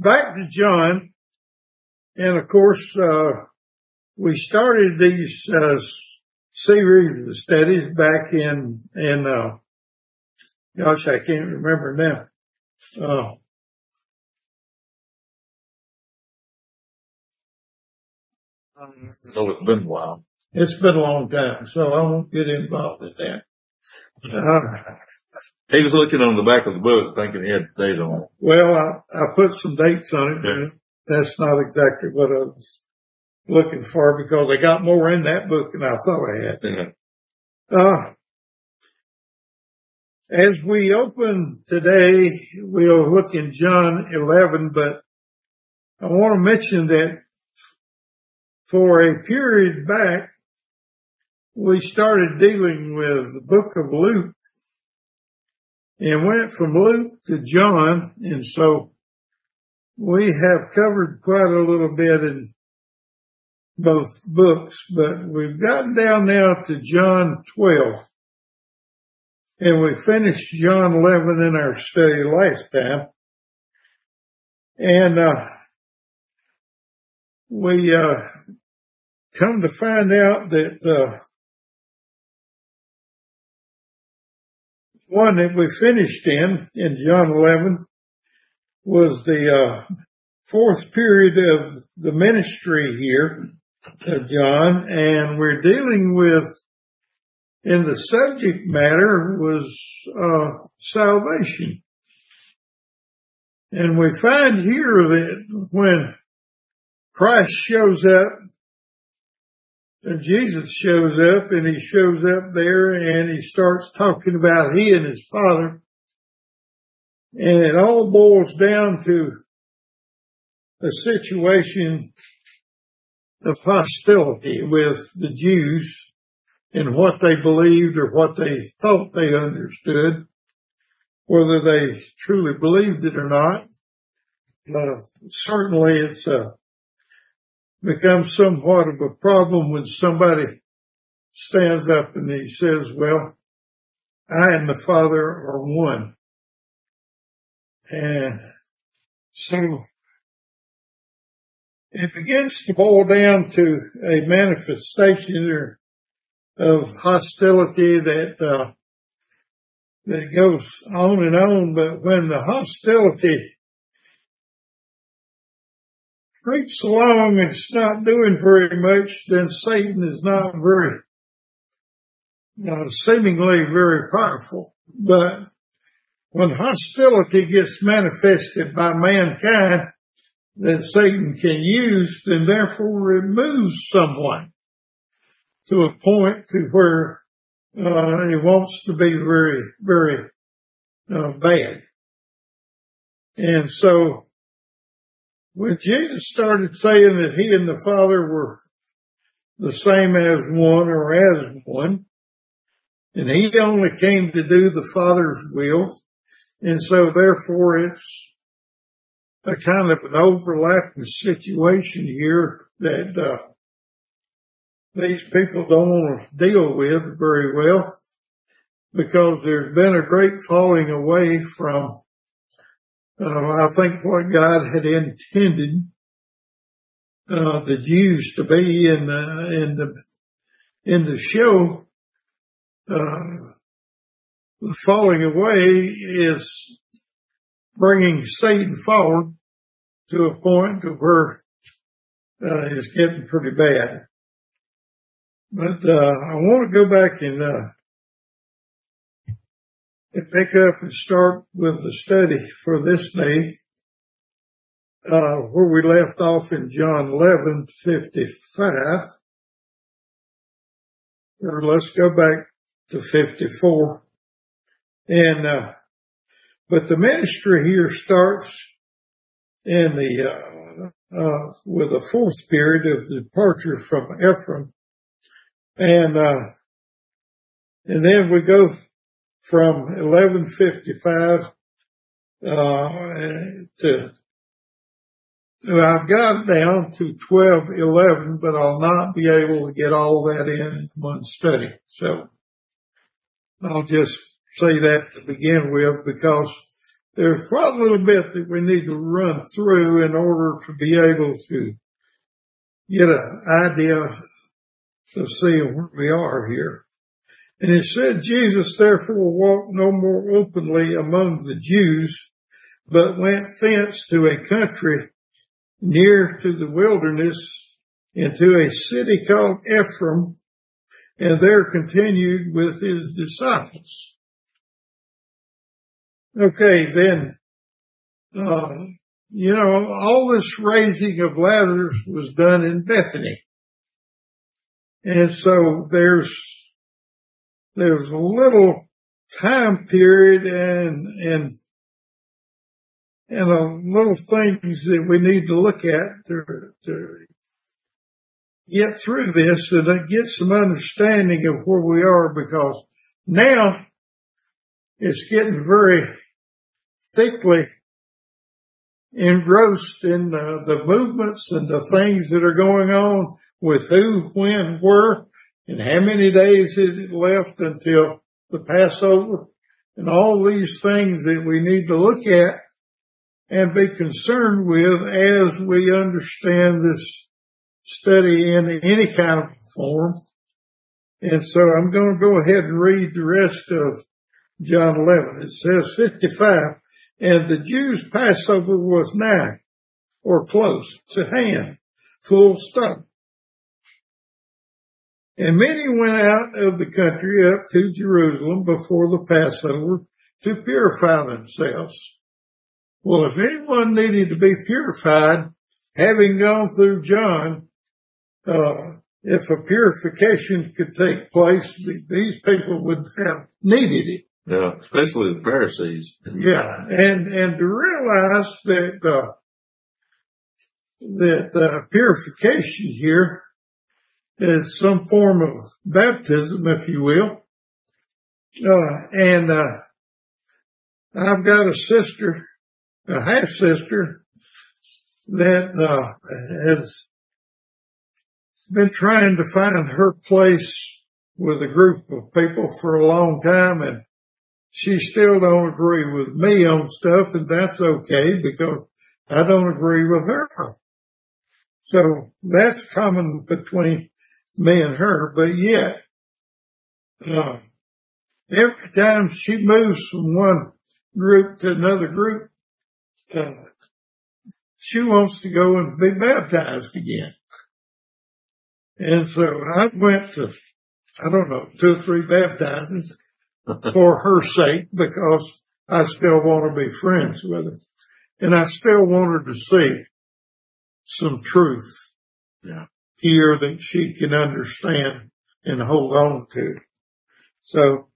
back to John. And of course, we started these, series of studies back in, gosh, I can't remember now. So it's been a while. It's been a long time, so I won't get involved in that. He was looking on the back of the book thinking he had days on it. Well, I put some dates on it, but that's not exactly what I was looking for because I got more in that book than I thought I had. As we open today, we'll look in John 11, but I want to mention that for a period back, we started dealing with the book of Luke and went from Luke to John. And so we have covered quite a little bit in both books, but we've gotten down now to John 12. And we finished John 11 in our study last time. And we come to find out that one that we finished in John 11 was the fourth period of the ministry here of John, and we're dealing with, and the subject matter was salvation. And we find here that when Christ shows up, and Jesus shows up, and he shows up there, and he starts talking about he and his Father. And it all boils down to a situation of hostility with the Jews and what they believed or what they thought they understood, whether they truly believed it or not. Certainly it's becomes somewhat of a problem when somebody stands up and he says, well, I and the Father are one. And so it begins to boil down to a manifestation of hostility that goes on and on. But when the hostility creeps along and it's not doing very much, then Satan is not very, seemingly very powerful. But when hostility gets manifested by mankind that Satan can use, then therefore removes someone to a point to where he wants to be very, very bad. And so when Jesus started saying that he and the Father were the same as one or as one, and he only came to do the Father's will, and so therefore it's a kind of an overlapping situation here that these people don't want to deal with very well, because there's been a great falling away from I think what God had intended the Jews to be in the show. The falling away is bringing Satan forward to a point to where it's getting pretty bad. But I want to go back and pick up and start with the study for this day, where we left off in John 11:55. Or let's go back to 54. And but the ministry here starts in the with the fourth period of the departure from Ephraim, and then we go from 11:55 to I've got it down to 12:11, but I'll not be able to get all that in one study. So I'll just say that to begin with, because there's quite a little bit that we need to run through in order to be able to get an idea of seeing where we are here. And it said, Jesus therefore walked no more openly among the Jews, but went thence to a country near to the wilderness, into a city called Ephraim, and there continued with his disciples. Okay, then, all this raising of Lazarus was done in Bethany. And so there's a little time period and a little things that we need to look at to get through this and get some understanding of where we are, because now it's getting very thickly engrossed in the movements and the things that are going on with who, when, where, and how many days is it left until the Passover, and all these things that we need to look at and be concerned with as we understand this study in any kind of form. And so I'm going to go ahead and read the rest of John 11. It says 55, and the Jews' Passover was nigh, or close to hand, full stop. And many went out of the country up to Jerusalem before the Passover to purify themselves. Well, if anyone needed to be purified, having gone through John, if a purification could take place, these people would have needed it. Yeah, especially the Pharisees. Yeah, and to realize that purification here is some form of baptism, if you will. And I've got a sister, a half sister, that has been trying to find her place with a group of people for a long time, and she still don't agree with me on stuff, and that's okay because I don't agree with her. So that's common between me and her, but yet, every time she moves from one group to another group, she wants to go and be baptized again. And so I went to, 2 or 3 baptizings for her sake, because I still want to be friends with her. And I still want her to see some truth here that she can understand and hold on to. So,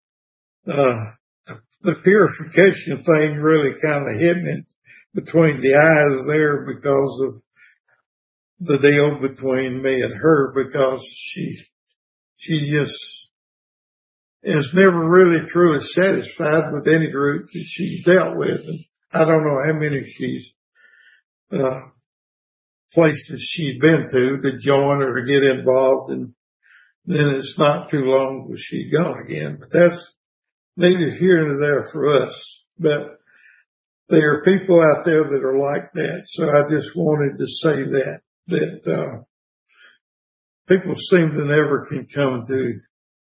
the purification thing really kind of hit me between the eyes there because of the deal between me and her, because she just is never really truly satisfied with any group that she's dealt with. And I don't know how many places she's been to join or to get involved, and then it's not too long before she's gone again. But that's neither here nor there for us. But there are people out there that are like that. So I just wanted to say that people seem to never can come to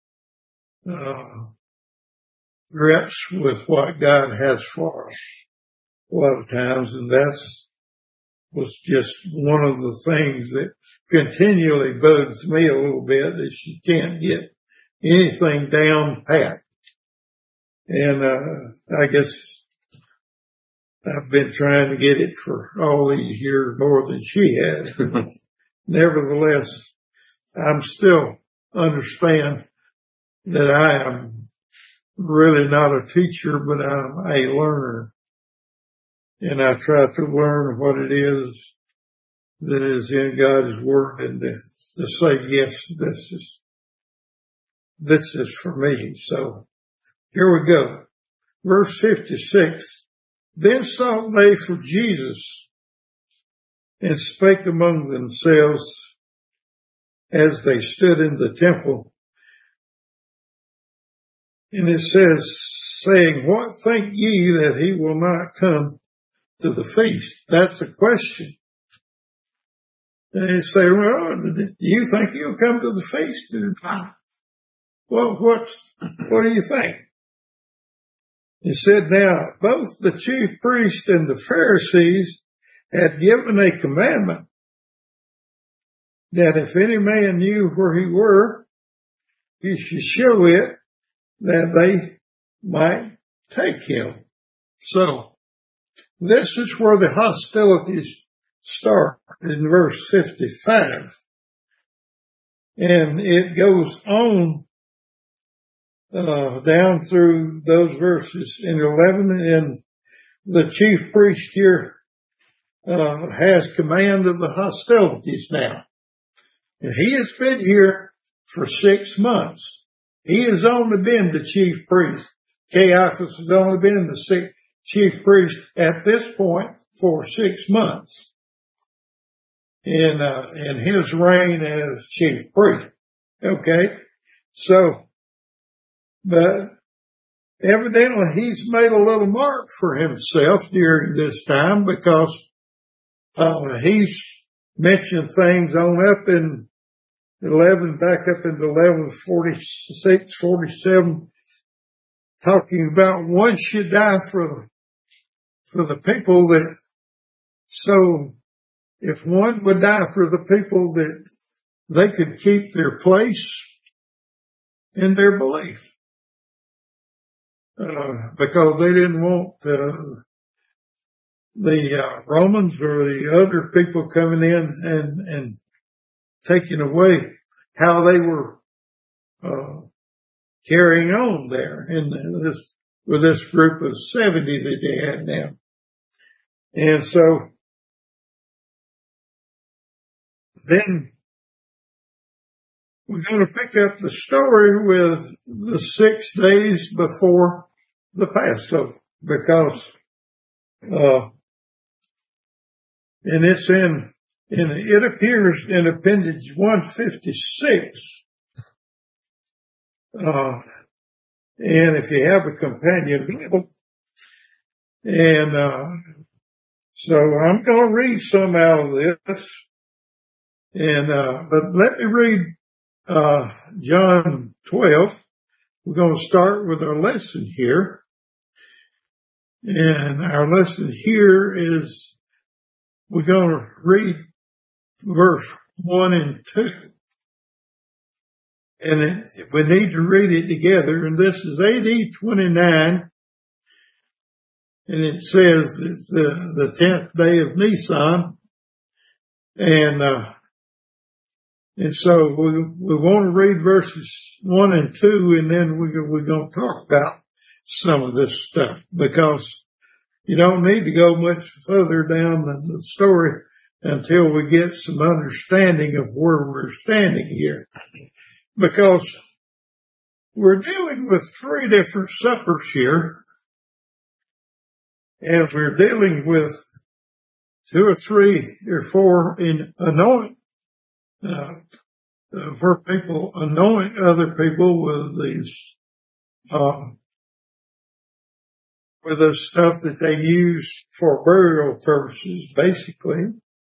grips with what God has for us a lot of times, and was just one of the things that continually bugs me a little bit, is she can't get anything down pat. And I guess I've been trying to get it for all these years more than she had. Nevertheless, I'm still understand that I am really not a teacher, but I'm a learner. And I try to learn what it is that is in God's Word, and to say, yes, this is for me. So here we go. Verse 56. Then sought they for Jesus, and spake among themselves as they stood in the temple. And it says, saying, what think ye that he will not come to the feast? That's a question. And they say, well, do you think he'll come to the feast? Well, what do you think? He said, now, both the chief priest and the Pharisees had given a commandment that if any man knew where he were, he should show it, that they might take him. So, this is where the hostilities start in verse 55. And it goes on down through those verses in 11, and the chief priest here has command of the hostilities now. And he has been here for 6 months. He has only been the chief priest. Caiaphas has only been the chief priest at this point for 6 months in his reign as chief priest. Okay, so, but evidently he's made a little mark for himself during this time, because he's mentioned things on up in 11, back up into 11:46, 47, talking about one should die for the people that, so if one would die for the people that they could keep their place in their belief. Because they didn't want the Romans or the other people coming in and taking away how they were carrying on there with this group of 70 that they had now. And so then we're going to pick up the story with the 6 days before the Passover, because and it's it appears in Appendix 156. And if you have a companion Bible, and so I'm going to read some out of this, and but let me read John 12. We're going to start with our lesson here, and our lesson here is we're going to read verse 1 and 2. And we need to read it together. And this is AD 29. And it says it's the 10th day of Nisan. And so we want to read verses 1 and 2, and then we're going to talk about some of this stuff, because you don't need to go much further down the story until we get some understanding of where we're standing here. Because we're dealing with 3 different suppers here, and we're dealing with 2 or 3 or 4 in anoint, where people anoint other people with the stuff that they use for burial purposes, basically.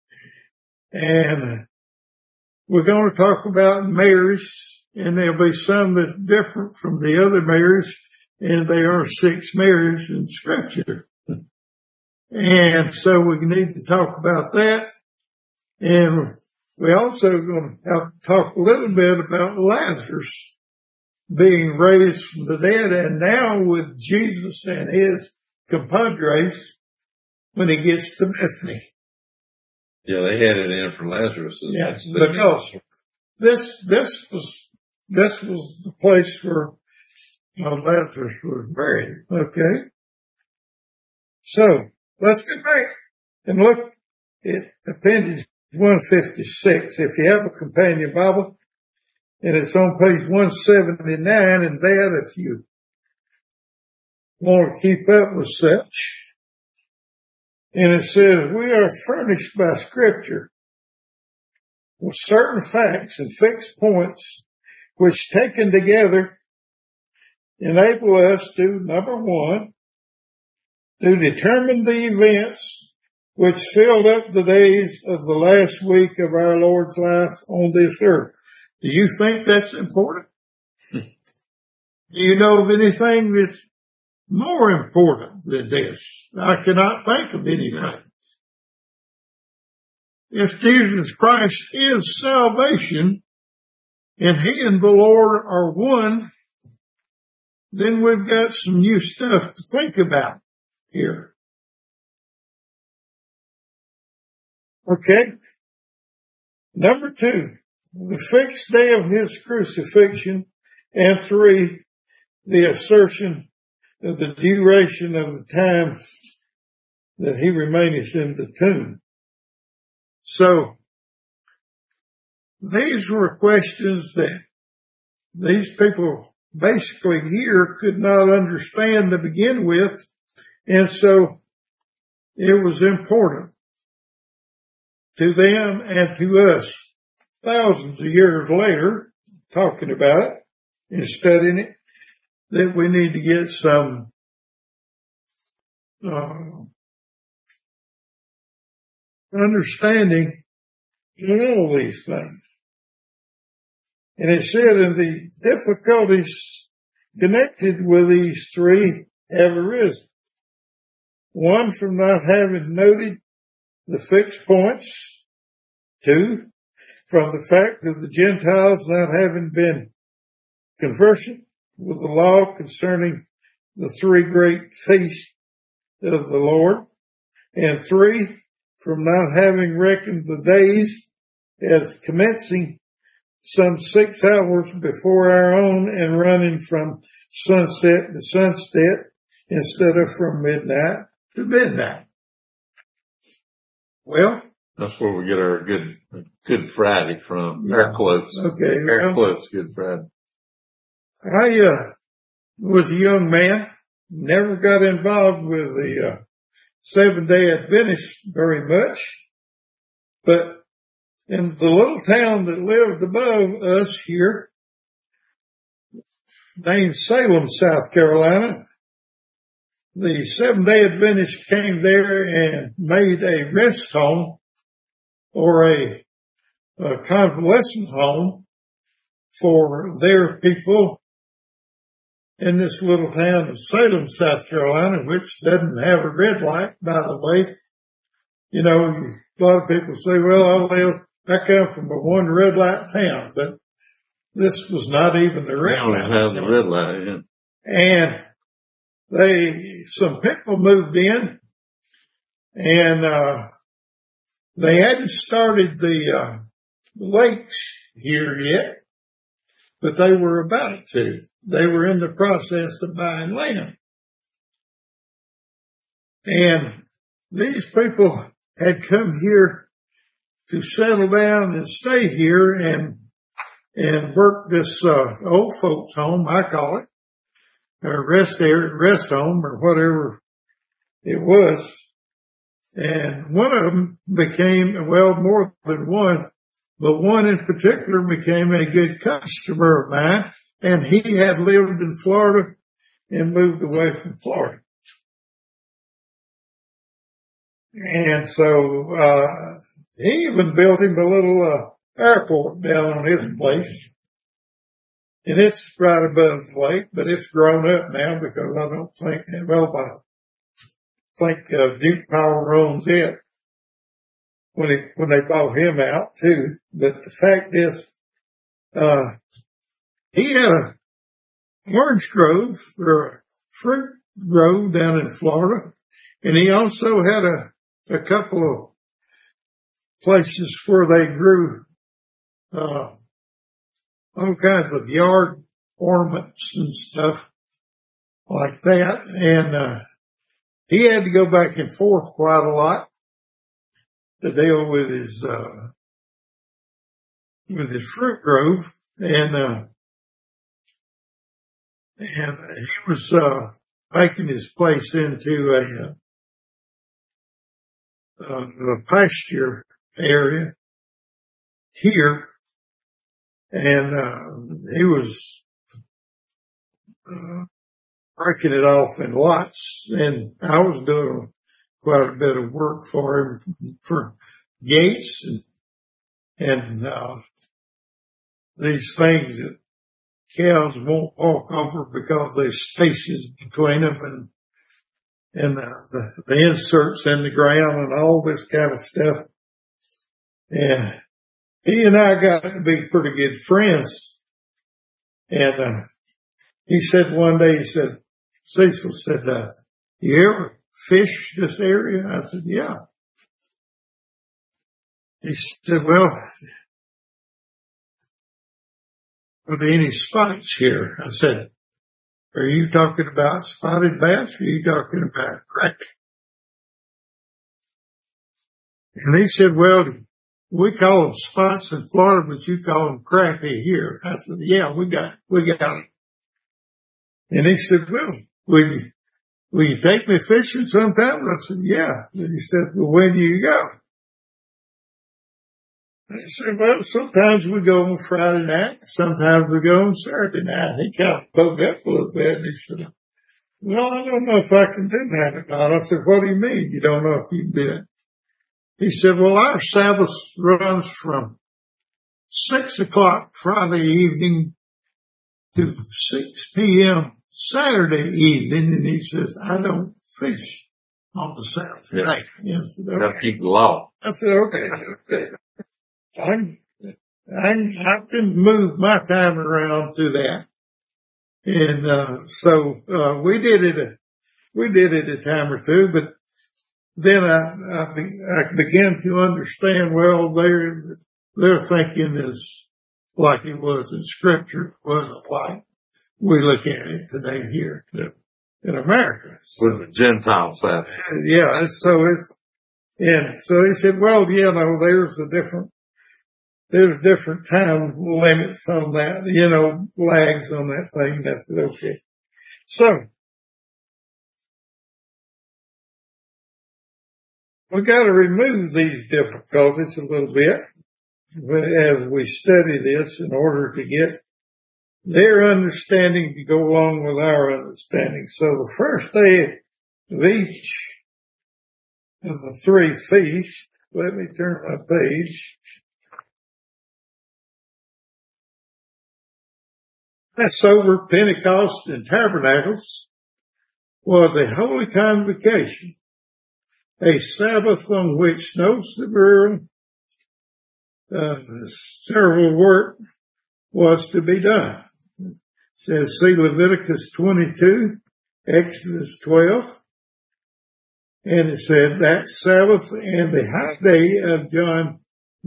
And we're going to talk about marriage, and there'll be some that's different from the other marriage, and there are 6 marriages in Scripture. And so we need to talk about that. And we're also going to have to talk a little bit about Lazarus being raised from the dead, and now with Jesus and his compadres when he gets to Bethany. Yeah, they had it in for Lazarus. Yeah, because this was the place where Lazarus was buried. Okay, so let's get back and look at Appendix 156. If you have a companion Bible, and it's on page 179, and that if you want to keep up with such. And it says, we are furnished by Scripture with certain facts and fixed points, which taken together enable us to, number one, to determine the events which filled up the days of the last week of our Lord's life on this earth. Do you think that's important? Do you know of anything that's more important than this? I cannot think of anything. If Jesus Christ is salvation and He and the Lord are one, then we've got some new stuff to think about here. Okay. Number two, the fixed day of His crucifixion. And three, the assertion of the duration of the time that He remaineth in the tomb. So, these were questions that these people basically here could not understand to begin with, and so it was important to them and to us thousands of years later, talking about it and studying it, that we need to get some understanding in all these things. And it said, and the difficulties connected with these three have arisen. One, from not having noted the fixed points. Two, from the fact of the Gentiles not having been conversant with the law concerning the three great feasts of the Lord. And three, from not having reckoned the days as commencing some 6 hours before our own and running from sunset to sunset instead of from midnight to midnight. Well, that's where we get our Good Friday from. Air quotes. Okay. Air quotes, Good Friday. I was a young man, never got involved with the Seventh-day Adventists very much, but in the little town that lived above us here, named Salem, South Carolina, the Seventh-day Adventists came there and made a rest home or a convalescent home for their people in this little town of Salem, South Carolina, which doesn't have a red light, by the way. You know, a lot of people say, well, I come from a one red light town, but this was not even the red light. Have the red light, yeah. And some people moved in, and they hadn't started the lakes here yet, but they were about to. They were in the process of buying land. And these people had come here to settle down and stay here and work this old folks home, I call it, or rest home or whatever it was. And one of them became, well, more than one, but one in particular became a good customer of mine, and he had lived in Florida and moved away from Florida. And so he even built him a little airport down on his place. And it's right above the lake, but it's grown up now because I don't think, well, I think Duke Power owns it when they bought him out too. But the fact is, he had a orange grove or a fruit grove down in Florida, and he also had a couple of places where they grew all kinds of yard ornaments and stuff like that. And he had to go back and forth quite a lot to deal with his fruit grove, and he was making his place into a pasture area here, and he was breaking it off in lots, and I was doing quite a bit of work for him for gates and these things that cows won't walk over because there's spaces between them and the inserts in the ground and all this kind of stuff. And he and I got to be pretty good friends. And he said one day, Cecil said, you ever fish this area? I said, yeah. He said, well, are there any spots here? I said, are you talking about spotted bass or are you talking about crappie? And he said, well, we call them spots in Florida, but you call them crappie here. I said, yeah, we got it. And he said, well, will you take me fishing sometime? I said, yeah. And he said, well, when do you go? I said, well, sometimes we go on Friday night, sometimes we go on Saturday night. He kind of poked up a little bit and he said, well, I don't know if I can do that or not. I said, what do you mean you don't know if you can do it? He said, well, our Sabbath runs from 6 o'clock Friday evening to 6 p.m. Saturday evening. And he says, I don't fish on the Sabbath. Yeah. Right. Yes. Okay. Gotta keep the law. I said, okay. I can move my time around to that. And, so, we did it a time or two, but then I began to understand, well, their thinking is like it was in scripture. It wasn't like we look at it today here in America. So, With the Gentile side. yeah. So he said, well, there's different time limits on that, lags on that thing. I said, okay. So we got to remove these difficulties a little bit as we study this in order to get their understanding to go along with our understanding. So the first day of each of the three feasts, let me turn my page. Passover, Pentecost, and Tabernacles was a holy convocation, a Sabbath on which no several work was to be done. It says, see Leviticus 22, Exodus 12, and it said that Sabbath and the high day of John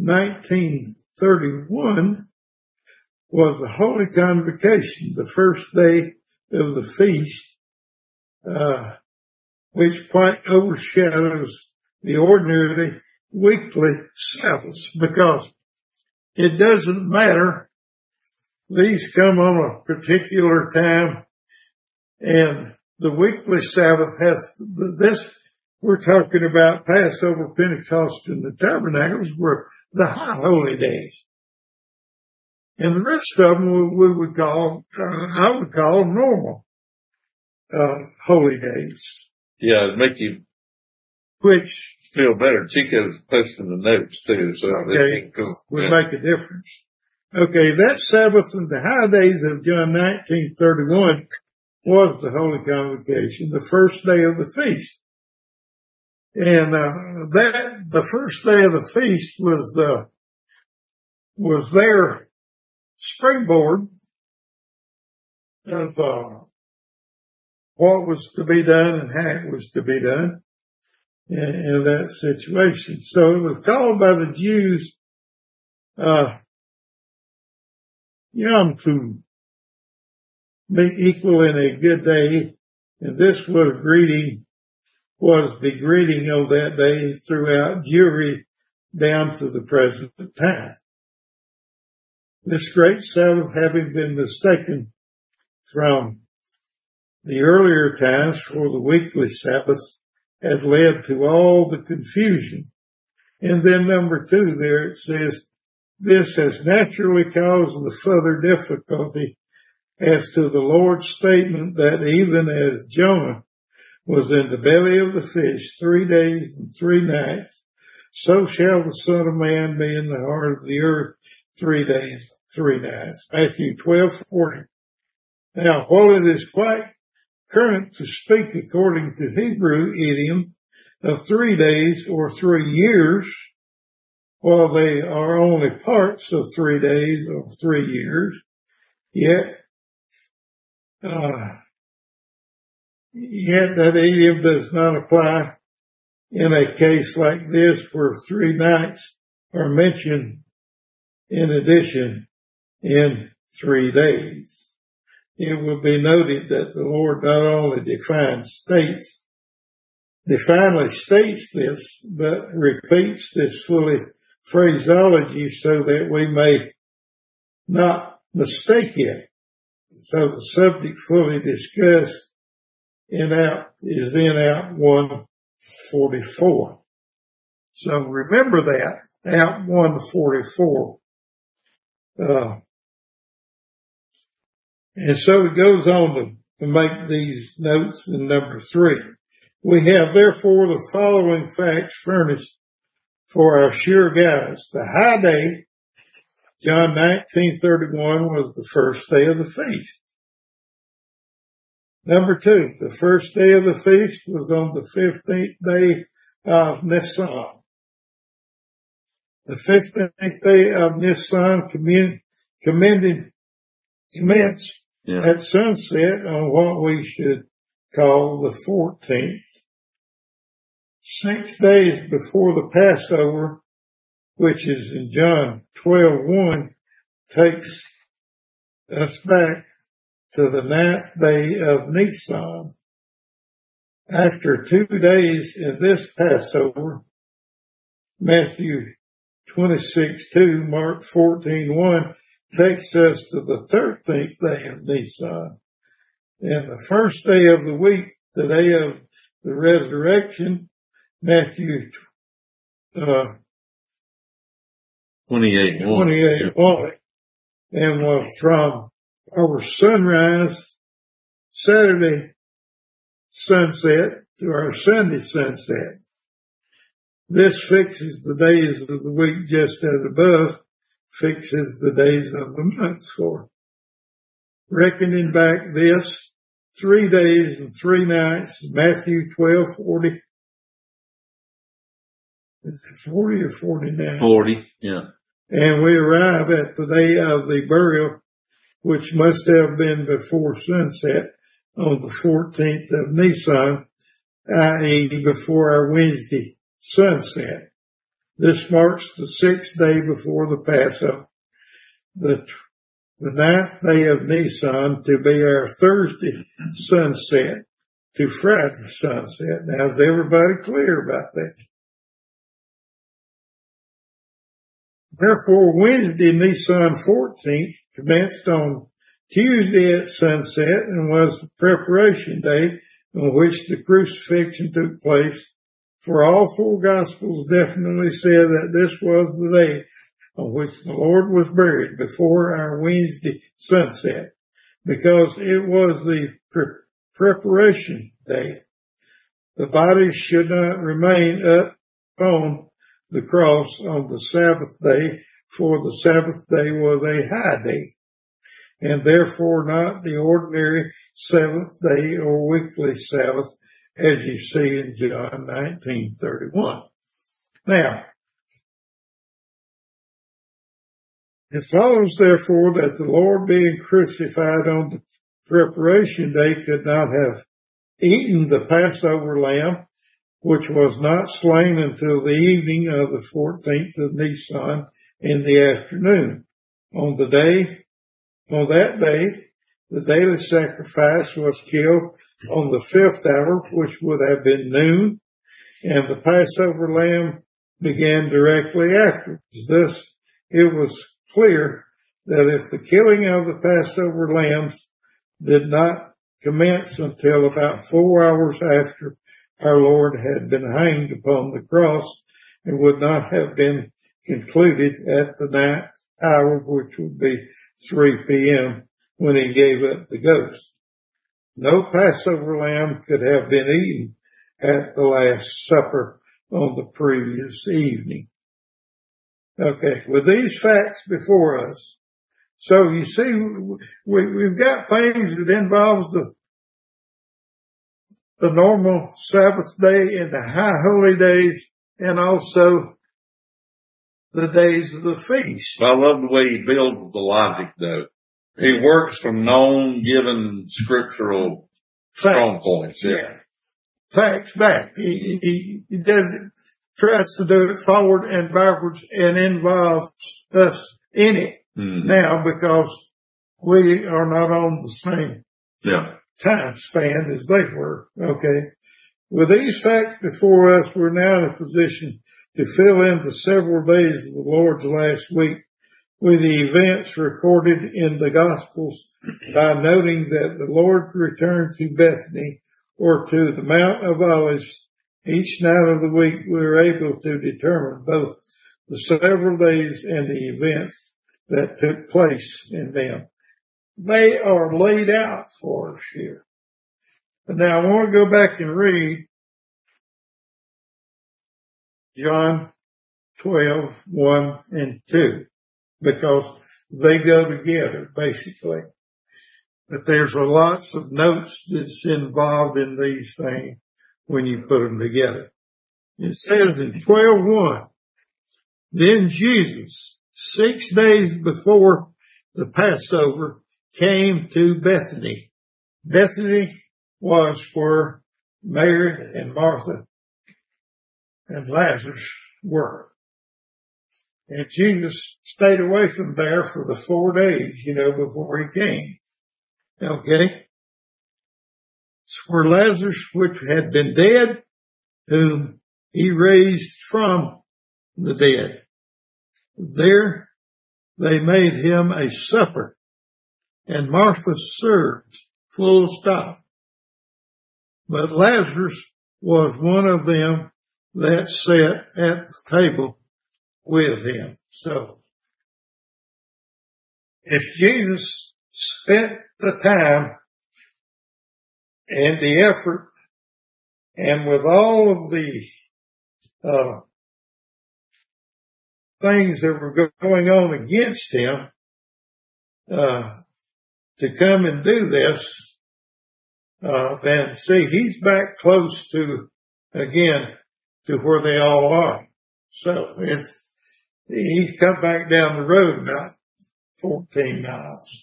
19:31 was the holy convocation, the first day of the feast, which quite overshadows the ordinary weekly Sabbaths, because it doesn't matter. These come on a particular time, and the weekly Sabbath has this. We're talking about Passover, Pentecost, and the Tabernacles were the high holy days. And the rest of them I would call normal, holy days. Yeah, it'd make you Which feel better. Chico's posting the notes too, so okay, would make a difference. Okay, that Sabbath and the high days of John 19:31 was the holy convocation, the first day of the feast. And, the first day of the feast was their springboard of what was to be done and how it was to be done in that situation. So it was called by the Jews Yom Tov, be equal in a good day, and this was the greeting of that day throughout Jewry down to the present time. This great Sabbath, having been mistaken from the earlier times for the weekly Sabbath, had led to all the confusion. And then number 2 there it says, this has naturally caused the further difficulty as to the Lord's statement that even as Jonah was in the belly of the fish 3 days and 3 nights, so shall the Son of Man be in the heart of the earth 3 days, 3 nights. Matthew 12:40. Now, while it is quite current to speak according to Hebrew idiom of 3 days or 3 years, while they are only parts of 3 days or 3 years, yet that idiom does not apply in a case like this where 3 nights are mentioned in addition in 3 days. It will be noted that the Lord not only definitely states this, but repeats this fully phraseology so that we may not mistake it. So the subject fully discussed is in Out 144. So remember that, Out 144. And so it goes on to make these notes in number 3. We have therefore the following facts furnished for our sure guidance. The high day, John 19:31, was the first day of the feast. Number 2, the first day of the feast was on the 15th day of Nisan. The 15th day of Nisan commenced at sunset on what we should call the 14th. 6 days before the Passover, which is in John 12:1, takes us back to the 9th day of Nisan. After 2 days in this Passover, Matthew 26:2, Mark 14:1, takes us to the 13th day of Nisan. And the first day of the week, the day of the resurrection, Matthew 28:1, and was from our sunrise Saturday sunset to our Sunday sunset. This fixes the days of the week just as above fixes the days of the month for. Reckoning back this 3 days and 3 nights, Matthew 12:40. Is it 40 or 49? 40, yeah. And we arrive at the day of the burial, which must have been before sunset on the 14th of Nisan, i.e. before our Wednesday sunset. This marks the 6th day before the Passover, the 9th day of Nisan to be our Thursday sunset to Friday sunset. Now, is everybody clear about that? Therefore, Wednesday, Nisan 14th, commenced on Tuesday at sunset and was the preparation day on which the crucifixion took place. For all 4 Gospels definitely say that this was the day on which the Lord was buried before our Wednesday sunset, because it was the preparation day. The body should not remain up on the cross on the Sabbath day, for the Sabbath day was a high day, and therefore not the ordinary 7th day or weekly Sabbath, as you see in John 19:31. Now, it follows therefore that the Lord being crucified on the preparation day could not have eaten the Passover lamb, which was not slain until the evening of the 14th of Nisan in the afternoon. On that day, the daily sacrifice was killed on the 5th hour, which would have been noon, and the Passover lamb began directly afterwards. Thus, it was clear that if the killing of the Passover lambs did not commence until about 4 hours after our Lord had been hanged upon the cross, it would not have been concluded at the 9th hour, which would be 3 p.m. when he gave up the ghost. No Passover lamb could have been eaten at the Last Supper on the previous evening. Okay, with these facts before us, so you see, we've got things that involves the normal Sabbath day and the high holy days, and also the days of the feast. I love the way he builds the logic, though. He works from known, given scriptural strong points. Yeah. Facts back. He does it, tries to do it forward and backwards and involves us in it now because we are not on the same time span as they were. Okay. With these facts before us, we're now in a position to fill in the several days of the Lord's last week with the events recorded in the Gospels by noting that the Lord returned to Bethany or to the Mount of Olives each night of the week. We were able to determine both the several days and the events that took place in them. They are laid out for us here. But now I want to go back and read John 12, 1 and 2, because they go together, basically. But there's lots of notes that's involved in these things when you put them together. It says in 12:1, then Jesus, 6 days before the Passover, came to Bethany. Bethany was where Mary and Martha and Lazarus were. And Jesus stayed away from there for the 4 days, before he came. Okay. It's where Lazarus, which had been dead, whom he raised from the dead. There they made him a supper, and Martha served, full stop. But Lazarus was one of them that sat at the table with him. So, if Jesus spent the time and the effort, and with all of the things that were going on against him, to come and do this, then see, he's back close to, again, to where they all are. So he's come back down the road about 14 miles.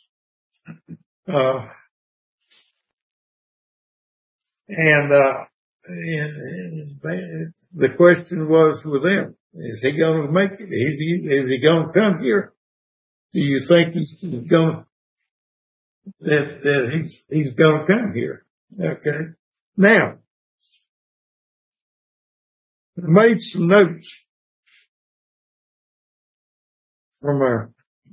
And the question was with him, is he going to make it? Is he going to come here? Do you think he's going that he's going to come here? Okay. Now, I made some notes from our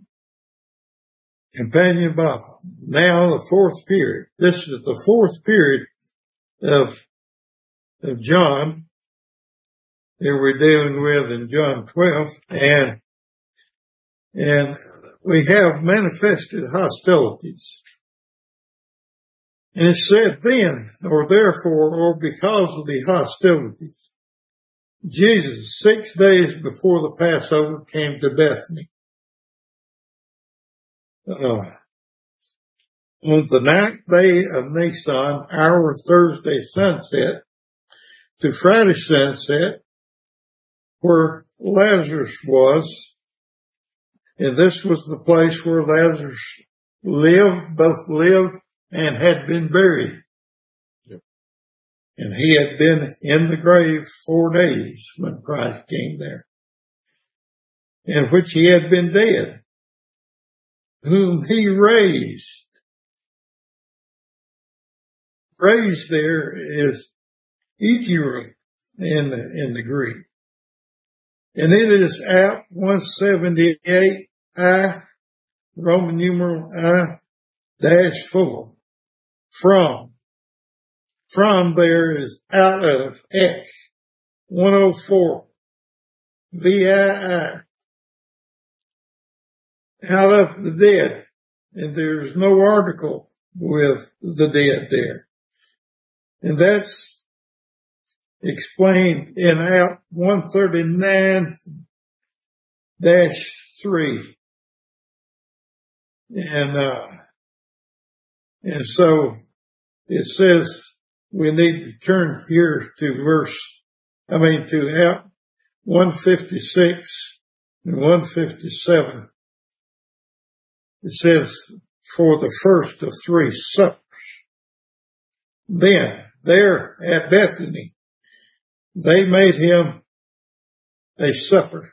companion Bible. Now the fourth period. This is the fourth period of John that we're dealing with in John 12, and we have manifested hostilities. And it said then, or therefore, or because of the hostilities, Jesus, 6 days before the Passover, came to Bethany. On the 9th day of Nisan, our Thursday sunset to Friday sunset, where Lazarus was, and this was the place where Lazarus both lived and had been buried. Yep. And he had been in the grave 4 days when Christ came there, in which he had been dead, whom he raised. Raised there is Egeru in the Greek. And it is at 178 I, Roman numeral I-4. From there is out of X, 104 VII. Out of the dead, and there's no article with the dead there. And that's explained in Act 139-3. And so it says we need to turn here to to Act 156 and 157. It says, for the first of three suppers. Then, there at Bethany, they made him a supper.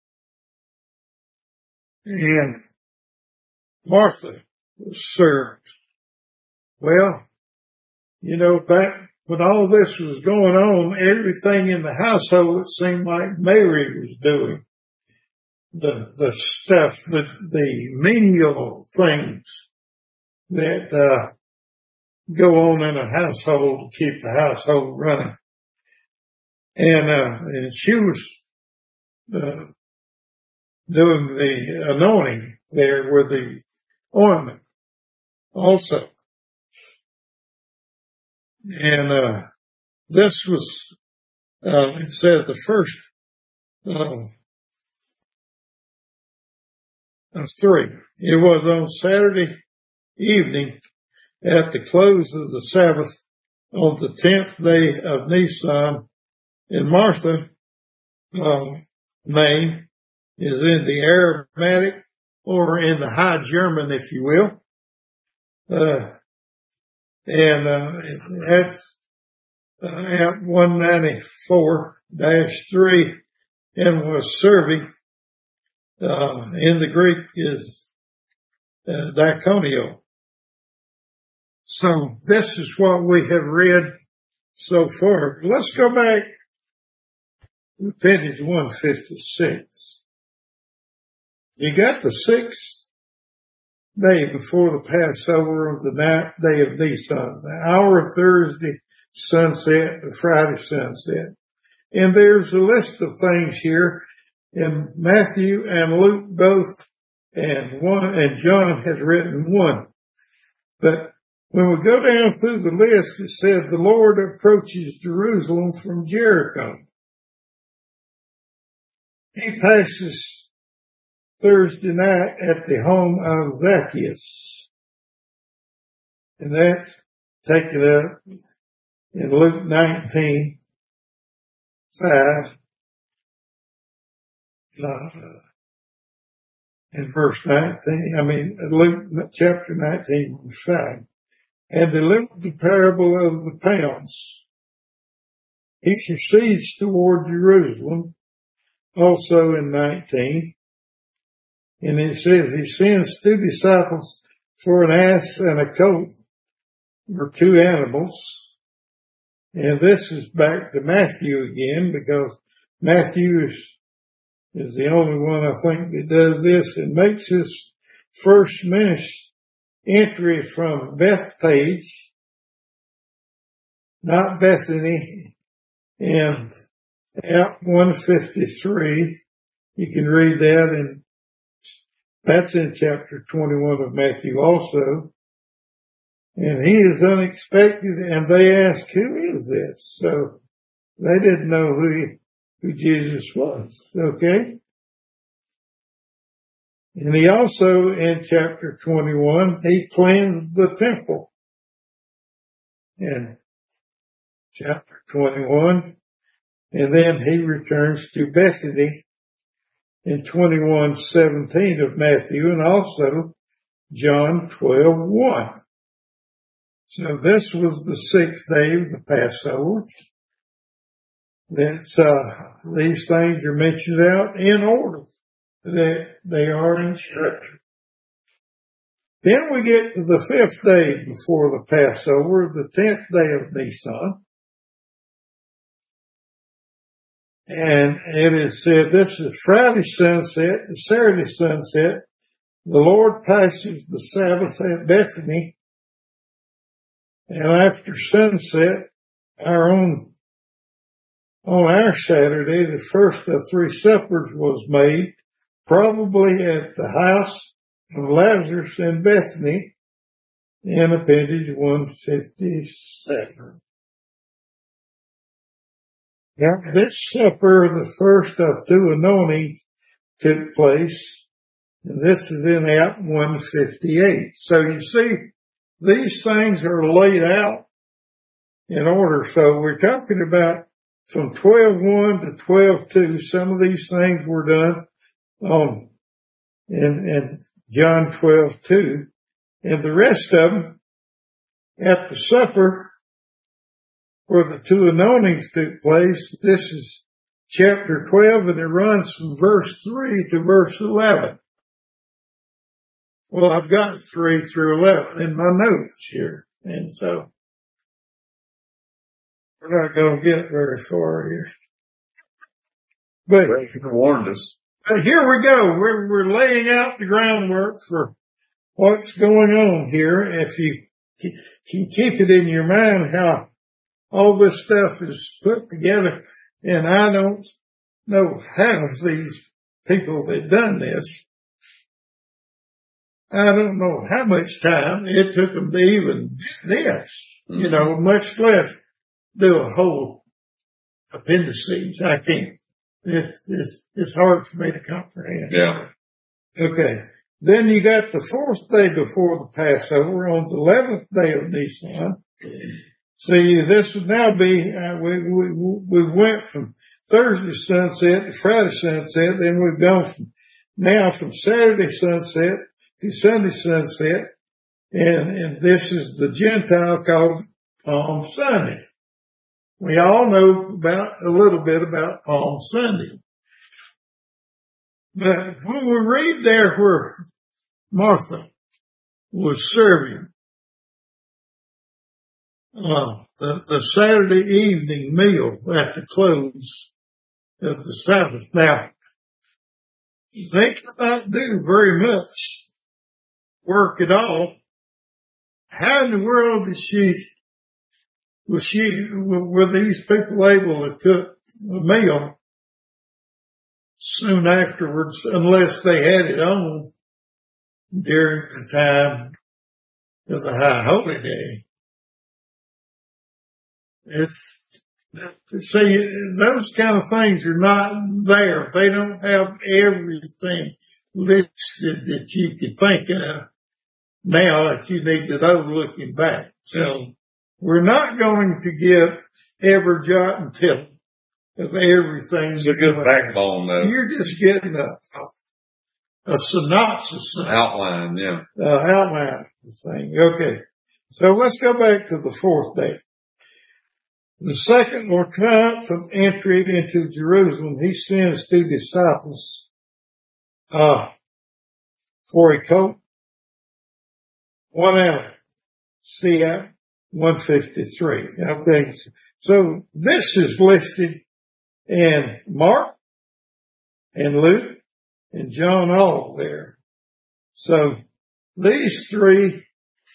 And Martha was served. Well, back when all this was going on, everything in the household, it seemed like Mary was doing. The stuff, the menial things that go on in a household to keep the household running. And she was doing the anointing there with the ointment also. And this was, it said the first of three. It was on Saturday evening at the close of the Sabbath on the 10th day of Nisan, and Martha, name is in the Aramaic or in the High German, if you will. That's at 194-3 and was serving. In the Greek is diaconio. So this is what we have read so far. Let's go back to page 156. You got the sixth day before the Passover of the ninth day of Nisan, the hour of Thursday sunset, the Friday sunset. And there's a list of things here. And Matthew and Luke both, and John has written one. But when we go down through the list, it said the Lord approaches Jerusalem from Jericho. He passes Thursday night at the home of Zacchaeus. And that's taken up in Luke 19:5. In verse 19, Luke chapter 19, verse 5. And delivered the parable of the pounds. He proceeds toward Jerusalem, also in 19. And it says he sends two disciples for an ass and a colt, or two animals. And this is back to Matthew again, because Matthew is the only one I think that does this and makes his first entry from Bethpage, not Bethany, and at 153. You can read that, and that's in chapter 21 of Matthew also. And he is unexpected, and they ask, who is this? So they didn't know who Jesus was. Okay? And he also, in chapter 21, he cleansed the temple. In chapter 21. And then he returns to Bethany in 21:17 of Matthew, and also John 12:1. So this was the sixth day of the Passover. These things are mentioned out in order that they are in Scripture. Then we get to the fifth day before the Passover, the 10th day of Nisan. And it is said, this is Friday sunset, the Saturday sunset. The Lord passes the Sabbath at Bethany. And after sunset, on our Saturday, the first of three suppers was made, probably at the house of Lazarus and Bethany in appendage 157. Now, this supper, the first of two anointings, took place, and this is in Act 158. So you see, these things are laid out in order. So we're talking about from 12:1 to 12:2. Some of these things were done in John 12:2, and the rest of them at the supper where the two anointings took place. This is chapter 12, and it runs from verse 3 to verse 11. Well, I've got 3 through 11 in my notes here, and so we're not going to get very far here. But You warned us. here we go. We're laying out the groundwork for what's going on here. If you can keep it in your mind how all this stuff is put together, and I don't know how these people that done this, I don't know how much time it took them to even do this, much less do a whole appendices. I can't. It's hard for me to comprehend. Yeah. Okay. Then you got the 4th day before the Passover on the 11th day of Nisan. See, this would now be, we went from Thursday sunset to Friday sunset, then we've gone from Saturday sunset to Sunday sunset, and this is the Gentile called Palm Sunday. We all know a little bit about Palm Sunday. But when we read there where Martha was serving the Saturday evening meal at the close of the Sabbath. Now, they could not do very much work at all. How in the world were these people able to cook a meal soon afterwards unless they had it on during the time of the High Holy Day? See, those kind of things are not there. They don't have everything listed that you can think of now that you need to know looking back. So we're not going to get every jot and tittle of everything. It's a good backbone, though. You're just getting a synopsis. Outline, yeah. Outline of the thing. Okay. So let's go back to the 4th day. The second or triumphant entry into Jerusalem, he sends 2 disciples, for a coat, 1 hour. See, 153. Okay. So this is listed in Mark and Luke and John all there. So these 3,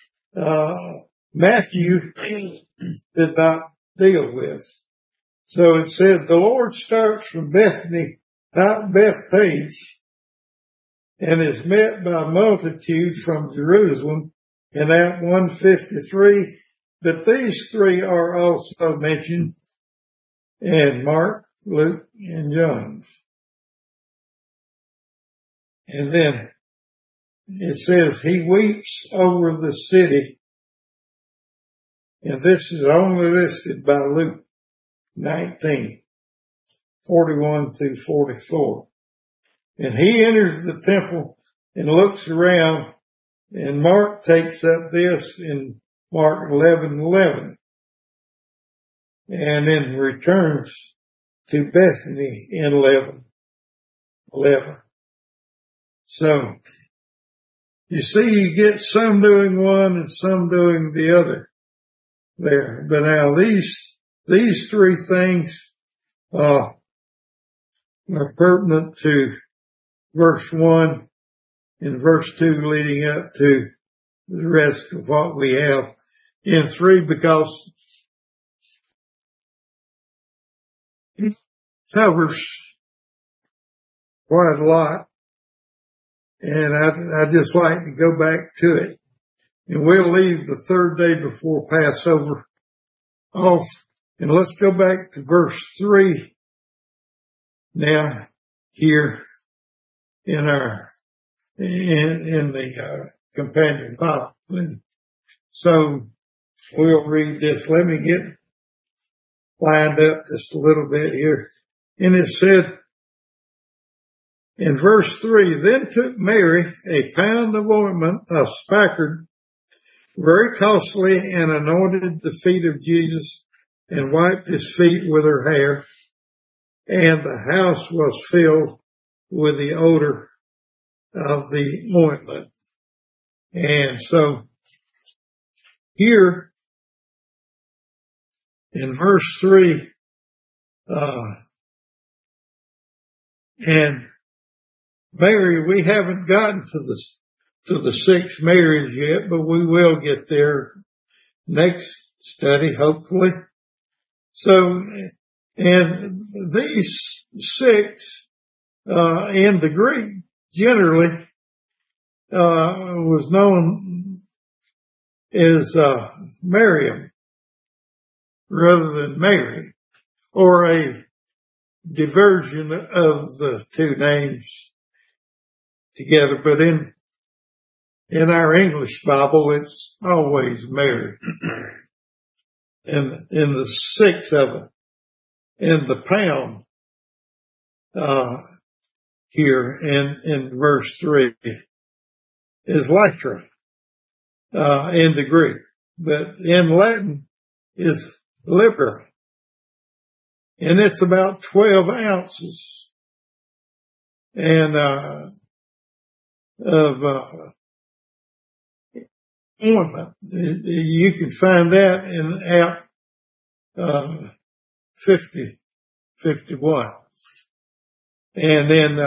Matthew did not deal with. So it said the Lord starts from Bethany, not Bethpage, and is met by multitude from Jerusalem in Act 153. But these 3 are also mentioned in Mark, Luke, and John. And then it says he weeps over the city. And this is only listed by Luke 19:41 through 44. And he enters the temple and looks around, and Mark takes up this in Mark 11:11, and then returns to Bethany in 11:11. So you see, you get some doing one and some doing the other there. But now these 3 things are pertinent to verse 1 and verse 2 leading up to the rest of what we have in 3, because it covers quite a lot And I just like to go back to it. And we'll leave the third day before Passover off. And let's go back to verse 3 now here in the companion Bible. So we'll read this. Let me get lined up just a little bit here. And it said in verse 3, then took Mary a pound of ointment of spikenard, very costly, and anointed the feet of Jesus and wiped his feet with her hair. And the house was filled with the odor of the ointment. And so here in verse 3, and Mary, we haven't gotten to the 6 Marys yet, but we will get there next study, hopefully. So, and these 6, in the Greek generally, was known as, Miriam rather than Mary, or a diversion of the two names together. But in our English Bible, it's always Mary. And in the 6 of them, in the pound, here in verse 3 is Lytra, in the Greek, but in Latin is Libra. And it's about 12 ounces and, of, ointment. You can find that in Act 51. And then,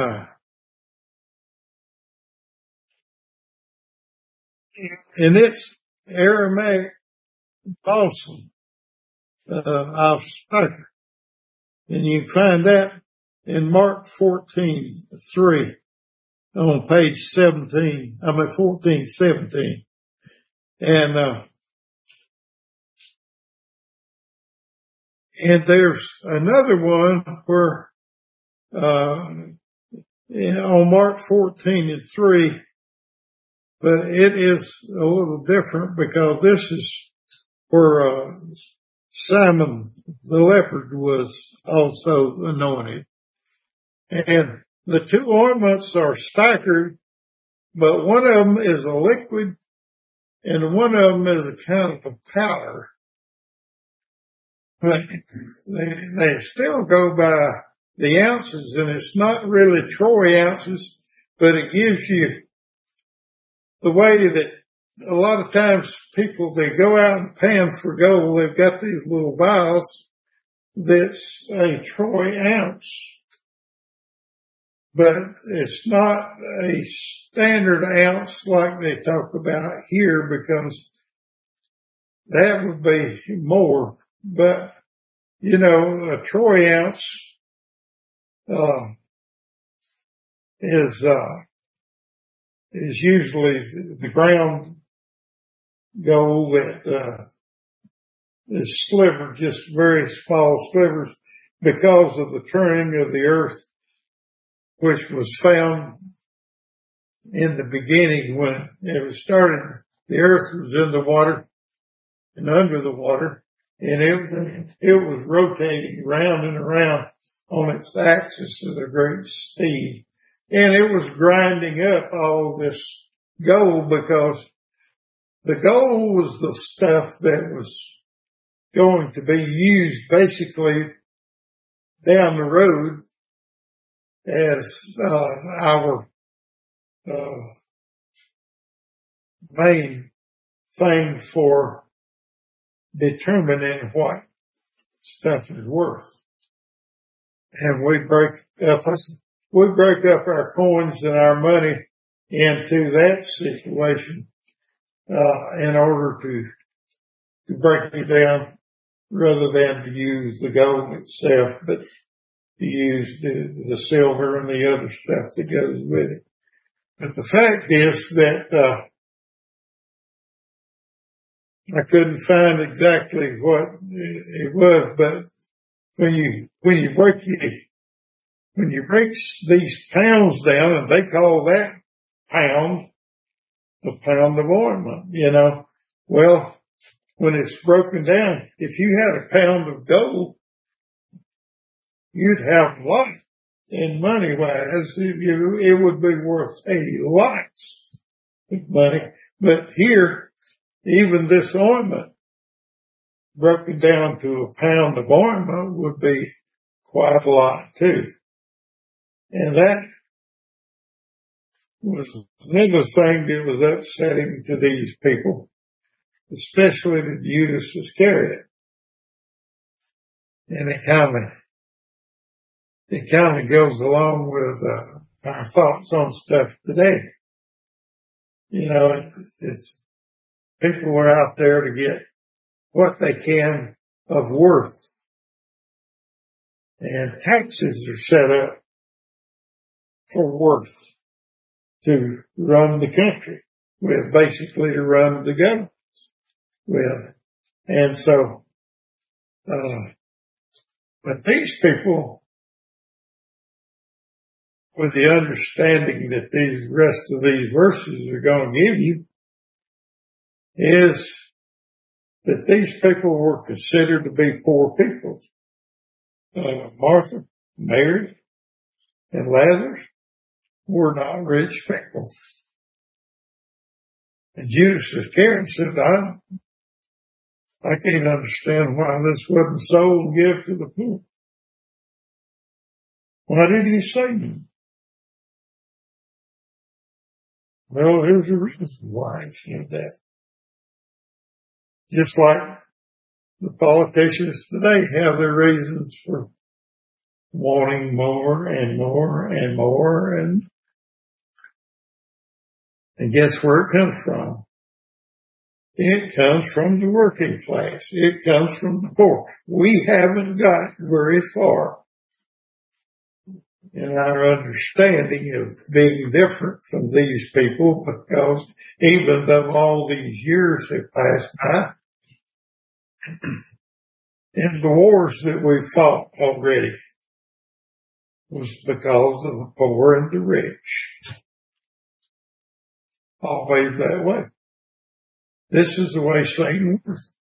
and it's Aramaic balsam, of spikenard. And you can find that in Mark 14:3 on page 17. 14:17. And there's another one where, on Mark 14:3, but it is a little different because this is where, Simon the leopard was also anointed. And the 2 ointments are spikenard, but one of them is a liquid and one of them is a kind of a powder. But they still go by the ounces, and it's not really troy ounces, but it gives you the way that a lot of times people, they go out and pan for gold. They've got these little vials that's a troy ounce, but it's not a standard ounce like they talk about here, because that would be more. But, you know, a troy ounce, is usually the ground gold that, is slivered, just very small slivers, because of the turning of the earth, which was found in the beginning when it was started. The earth was in the water and under the water, and it was rotating round and around on its axis at a great speed. And it was grinding up all this gold, because the gold was the stuff that was going to be used basically down the road as, our, main thing for determining what stuff is worth. And we break up our coins and our money into that situation, in order to break it down, rather than to use the gold itself, but to use the silver and the other stuff that goes with it. But the fact is that, I couldn't find exactly what it was, but when you break these pounds down, and they call that pound, the pound of ointment, well, when it's broken down, if you had a pound of gold, you'd have a lot in money wise. It would be worth a lot of money. But here, even this ointment broken down to a pound of ointment would be quite a lot too. And that was another thing that was upsetting to these people, especially to Judas Iscariot. And it kind of goes along with our thoughts on stuff today. It's people are out there to get what they can of worth, and taxes are set up for worth to run the country with, basically to run the government with. And so, but these people, with the understanding that these rest of these verses are going to give you, is that these people were considered to be poor people. Martha, Mary, and Lazarus were not rich people. And Judas Iscariot said, I can't understand why this wasn't sold and given to the poor. Why did he say that? Well, here's a reason why he said that. Just like the politicians today have their reasons for wanting more and more and more, and guess where it comes from? It comes from the working class. It comes from the poor. We haven't got very far in our understanding of being different from these people, because even though all these years have passed by, and the wars that we fought already was because of the poor and the rich. Always that way. This is the way Satan works.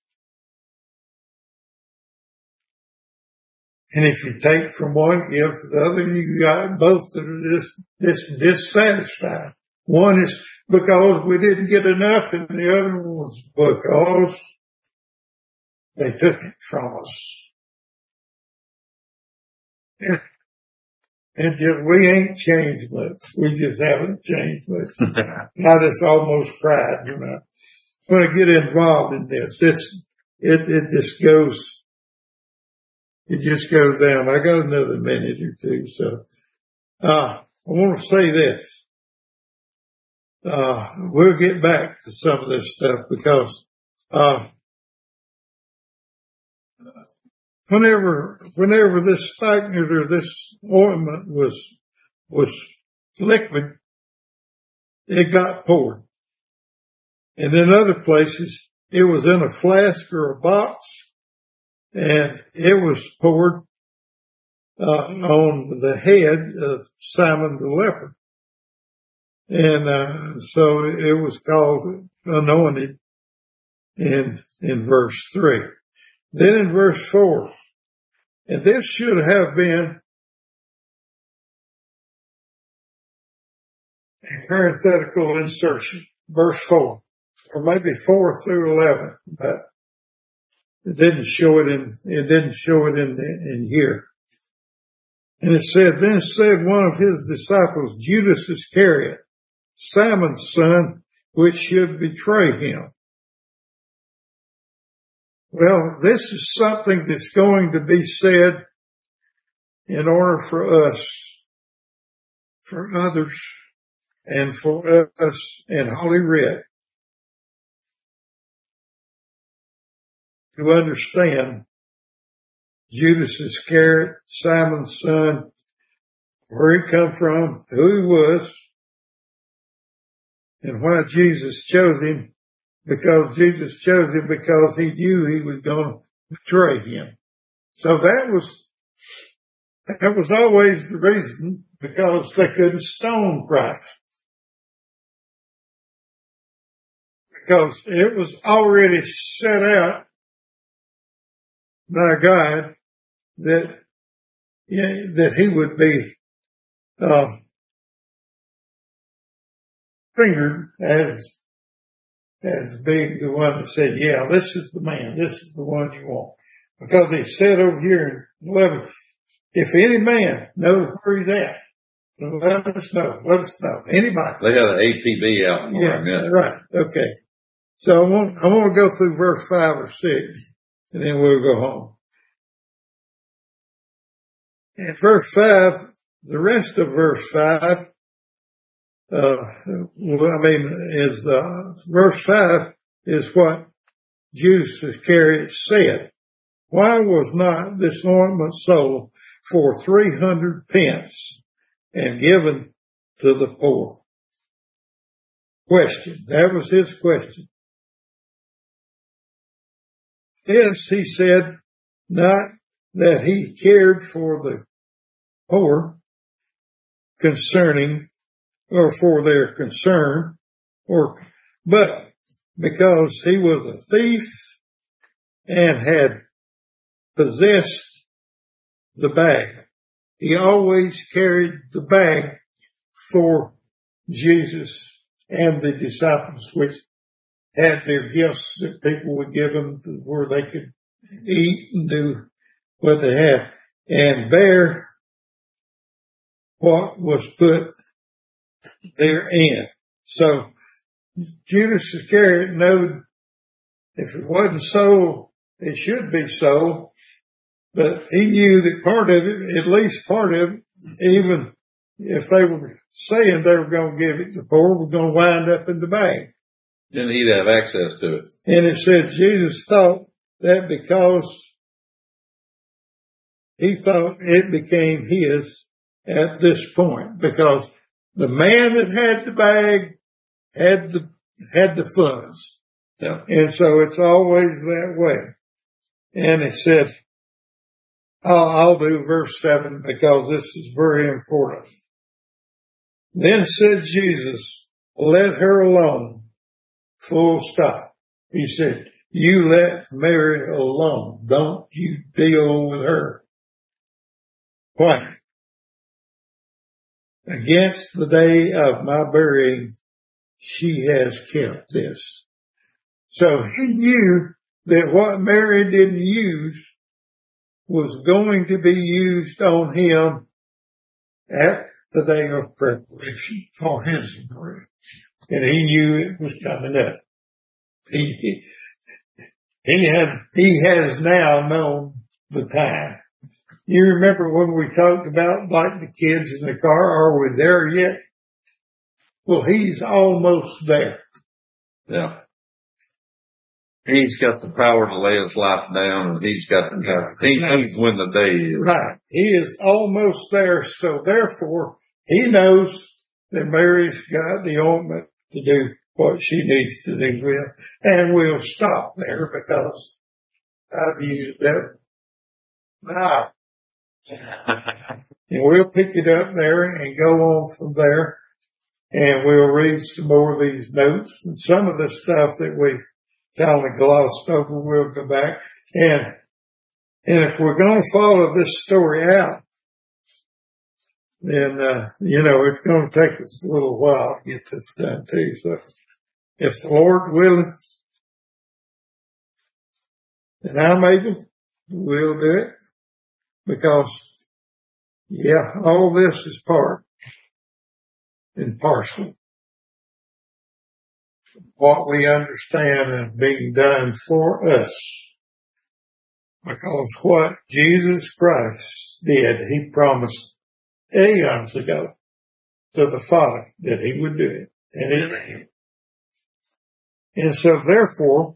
And if you take from one, give to the other, you got both that are dissatisfied. One is because we didn't get enough, and the other was because they took it from us. And just, we ain't changed much. We just haven't changed much. I just almost cried, when I get involved in this. It just goes down. I got another minute or two, so, I want to say this. We'll get back to some of this stuff because, whenever this spikenard or this ointment was liquid, it got poured. And in other places, it was in a flask or a box, and it was poured on the head of Simon the leper. And so it was called anointed in verse 3. Then in verse 4, and this should have been a parenthetical insertion, verse 4, or maybe 4 through 11, but it didn't show it in here. And it said, then said one of his disciples, Judas Iscariot, Simon's son, which should betray him. Well, this is something that's going to be said in order for us, for others, and for us in Holy Writ to understand Judas Iscariot, Simon's son, where he come from, who he was, and why Jesus chose him, because Jesus chose him because he knew he was going to betray him. So that was always the reason, because they couldn't stone Christ. Because it was already set out by God that he would be fingered as being the one that said, yeah, this is the man, this is the one you want. Because he said over here in 11, if any man knows where he's at, let us know. Let us know. Anybody. They had an APB out for him. Yeah, right. Okay. So I want to go through verse 5 or 6, and then we'll go home. In verse 5, the rest of verse 5, verse 5 is what Judas Iscariot said. Why was not this ointment sold for 300 pence and given to the poor? Question. That was his question. This, he said, not that he cared for the poor concerning, or for their concern, but because he was a thief and had possessed the bag. He always carried the bag for Jesus and the disciples, which had their gifts that people would give them where they could eat and do what they had and bear what was put therein. So Judas Iscariot knew if it wasn't sold, it should be sold, but he knew that part of it, at least part of it, even if they were saying they were going to give it to the poor, was going to wind up in the bag. Didn't he'd have access to it. And it said Jesus thought that because he thought it became his at this point, because the man that had the bag had the funds. Yeah. And so it's always that way. And it said, I'll do verse 7 because this is very important. Then said Jesus, let her alone. Full stop. He said, you let Mary alone. Don't you deal with her. Why? Against the day of my burying, she has kept this. So he knew that what Mary didn't use was going to be used on him at the day of preparation for his burial. And he knew it was coming up. He has now known the time. You remember when we talked about like the kids in the car, are we there yet? Well, he's almost there. Yeah. He's got the power to lay his life down, and he's got the power. He knows when the day is. Right. He is almost there. So therefore, he knows that Mary's got the ointment to do what she needs to do with. And we'll stop there because I've used that. Now, and we'll pick it up there and go on from there. And we'll read some more of these notes and some of the stuff that we kind of glossed over. We'll go back. And if we're going to follow this story out, then, it's going to take us a little while to get this done too. So if the Lord willing, and I'm able, we'll do it. Because, all this is part and parcel of what we understand as being done for us. Because what Jesus Christ did, he promised eons ago to the Father that he would do it. And he did. And so therefore,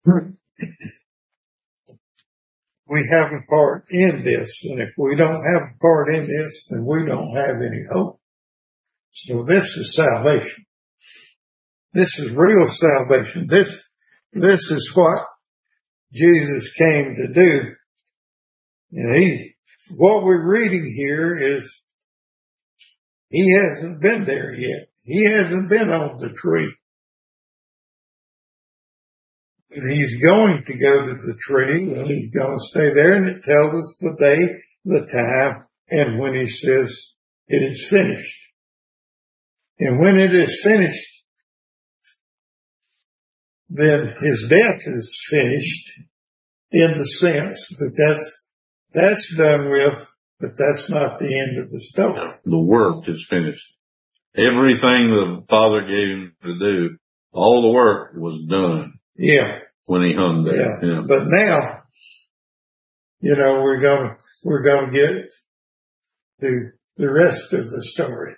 we have a part in this. And if we don't have a part in this, then we don't have any hope. So this is salvation. This is real salvation. This is what Jesus came to do. And what we're reading here is he hasn't been there yet. He hasn't been on the tree. And he's going to go to the tree and he's going to stay there, and it tells us the day, the time, and when he says it is finished. And when it is finished, then his death is finished in the sense that that's done with, but that's not the end of the story. The work is finished. Everything the Father gave him to do, all the work was done. Yeah. When he hung there. Yeah. But now, we're gonna get to the rest of the story.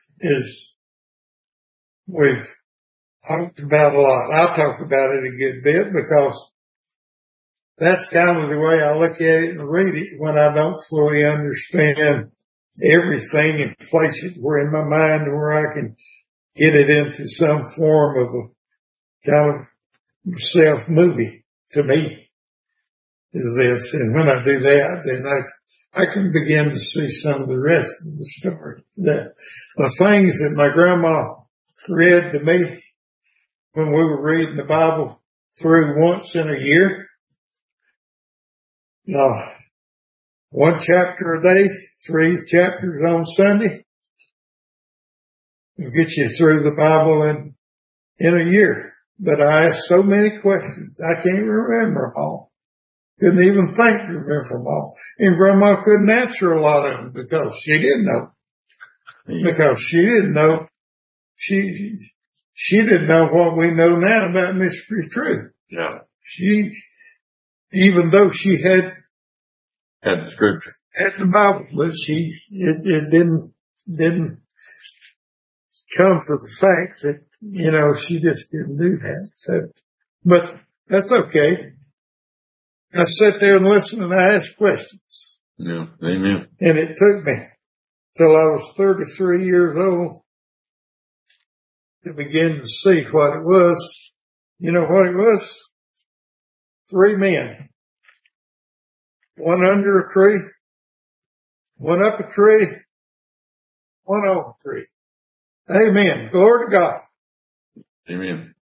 We've talked about a lot. I'll talk about it a good bit because that's kind of the way I look at it and read it when I don't fully understand everything and place it where in my mind where I can get it into some form of a kind of self-movie. To me, is this. And when I do that, then I can begin to see some of the rest of the story. The things that my grandma read to me when we were reading the Bible through once in a year. One chapter a day, 3 chapters on Sunday. Will get you through the Bible in a year. But I asked so many questions, I can't remember them all. Couldn't even think to remember them all. And Grandma couldn't answer a lot of them because she didn't know. Because she didn't know. She didn't know what we know now about mystery truth. Yeah. Even though she had the scripture, had the Bible, but it didn't come to the fact that, she just didn't do that. So, but that's okay. I sat there and listened and I asked questions. Yeah. Amen. And it took me till I was 33 years old to begin to see what it was. You know what it was? 3 men. One under a tree, one up a tree, one over a tree. Amen. Glory to God. Amen.